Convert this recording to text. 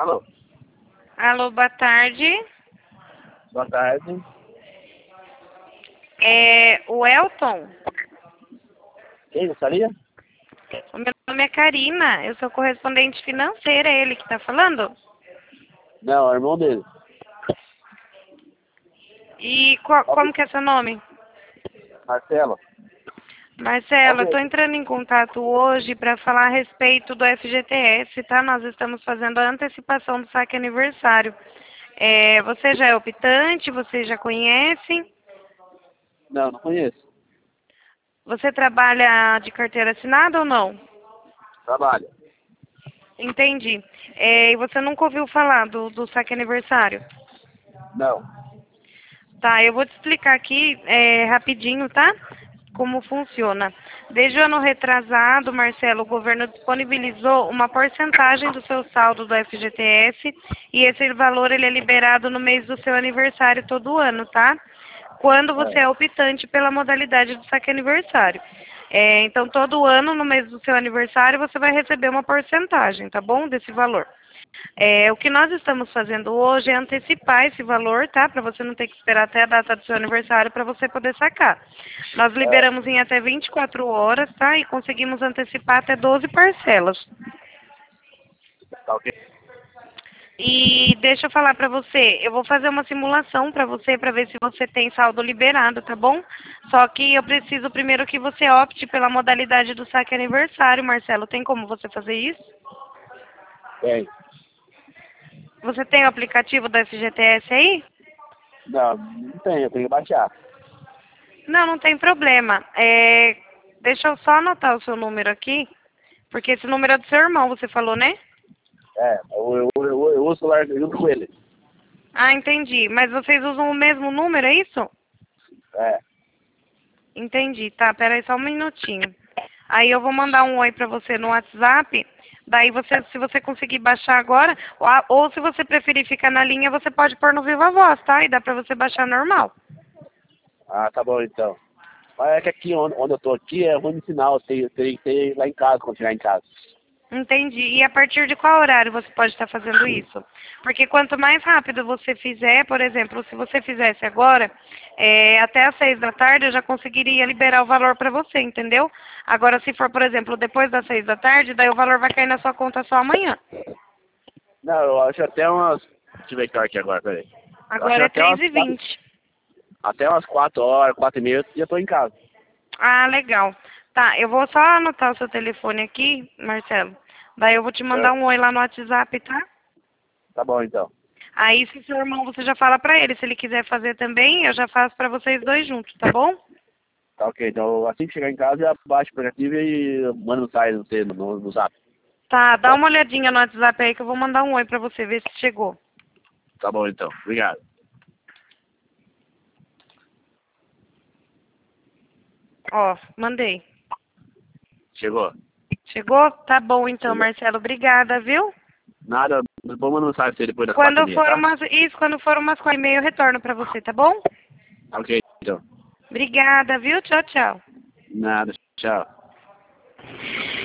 Alô, Alô, boa tarde. boa tarde. É o Elton? Quem gostaria? O meu nome é Karina, eu sou correspondente financeira, é ele que está falando? Não, é o irmão dele. E como que é seu nome? Marcelo. Marcelo, eu Ok. estou entrando em contato hoje para falar a respeito do FGTS, tá? Nós estamos fazendo a antecipação do saque aniversário. Você já é optante? Você já conhece? Não conheço. Você trabalha de carteira assinada ou não? Trabalha. Entendi. E você nunca ouviu falar do saque aniversário? Não. Tá, eu vou te explicar aqui rapidinho, tá? Como funciona. Desde o ano retrasado, Marcelo, o governo disponibilizou uma porcentagem do seu saldo do FGTS e esse valor ele é liberado no mês do seu aniversário todo ano, tá? Quando você é optante pela modalidade do saque aniversário. Então, todo ano, no mês do seu aniversário, você vai receber uma porcentagem, tá bom? Desse valor. O que nós estamos fazendo hoje é antecipar esse valor, tá? Para você não ter que esperar até a data do seu aniversário para você poder sacar. Nós liberamos em até 24 horas, tá? E conseguimos antecipar até 12 parcelas. Tá ok. E deixa eu falar para você, eu vou fazer uma simulação para você para ver se você tem saldo liberado, tá bom? Só que eu preciso primeiro que você opte pela modalidade do saque aniversário, Marcelo. Tem como você fazer isso? Tem. Você tem o aplicativo do FGTS aí? Não tem, eu tenho que baixar. Não, não tem problema. Deixa eu só anotar o seu número aqui, porque esse número é do seu irmão, você falou, né? Eu uso o celular junto com ele. Ah, entendi. Mas vocês usam o mesmo número, é isso? É. Entendi. Tá, peraí só um minutinho. Aí eu vou mandar um oi pra você no WhatsApp. Daí você, se você conseguir baixar agora, ou se você preferir ficar na linha, você pode pôr no Viva Voz, tá? E dá pra você baixar normal. Ah, tá bom então. Mas é que aqui onde eu tô aqui é ruim de sinal, eu teria que ter lá em casa, quando chegar em casa. Entendi. E a partir de qual horário você pode estar fazendo isso? Porque quanto mais rápido você fizer, por exemplo, se você fizesse agora, até às 6 da tarde eu já conseguiria liberar o valor para você, entendeu? Agora, se for, por exemplo, depois das 6 da tarde, daí o valor vai cair na sua conta só amanhã. Não, eu acho até umas... Deixa eu ver que hora aqui agora, peraí. Eu acho Agora é até três umas e 4, vinte. até umas 4 horas, 4 e meia, eu já tô em casa. Ah, legal. Tá, eu vou só anotar o seu telefone aqui, Marcelo. Daí eu vou te mandar Certo? um oi lá no WhatsApp, tá? Tá bom então. Aí, se seu irmão, você já fala pra ele. Se ele quiser fazer também, eu já faço pra vocês dois juntos, tá bom? Tá ok, então assim que chegar em casa, eu baixo o aplicativo e mando mensagem no, no zap. Tá, dá uma olhadinha no WhatsApp aí que eu vou mandar um oi pra você, ver se chegou. Tá bom então, obrigado. Ó, mandei. Chegou. Chegou? Tá bom então, Chegou. Marcelo. Obrigada, viu? Nada, vou mandar mensagem pra você depois das 4 e Quando meia, for tá? umas, isso, quando for umas 4h30 eu retorno pra você, tá bom? Tá ok, então. Obrigada, viu? Tchau, tchau. Nada, tchau.